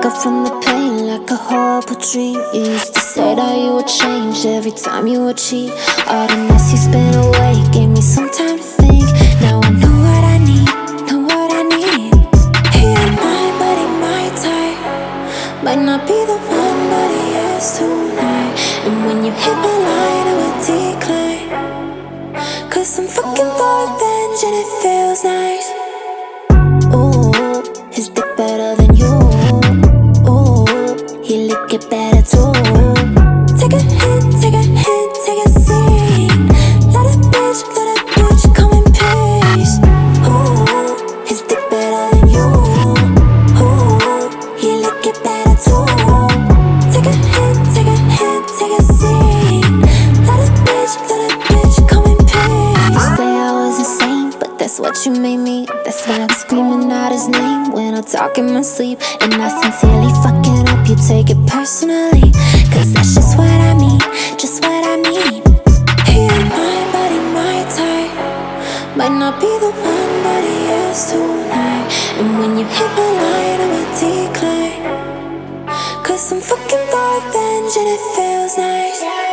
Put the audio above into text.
up from the pain like a horrible dream. You used to say that you would change every time you would cheat. All the nights you spent away gave me some time to think. Now I know what I need, know what I need. He ain't mine, but he my type. Might not be the one, but he is tonight. And when you hit my line, I will decline. Cause I'm fucking for revenge and it feels nice. Ooh, his dick better than you. Ooh, he lick it better too. Take a hit, take a hit, take a seat. Let a bitch come in peace. Ooh, his dick better than you. Ooh, he lick it better too. Take a hit, take a hit, take a seat. Let a bitch come in peace. You say I was insane, but that's what you made me. That's why I'm screaming out his name when I talk in my sleep. And I sincerely fucking hope you take it personally. Cause that's just what I mean, just what I mean. He ain't mine, but he my type. Might not be the one, but he is tonight. And when you hit my line, I will decline. Cause I'm fucking for revenge and it feels nice.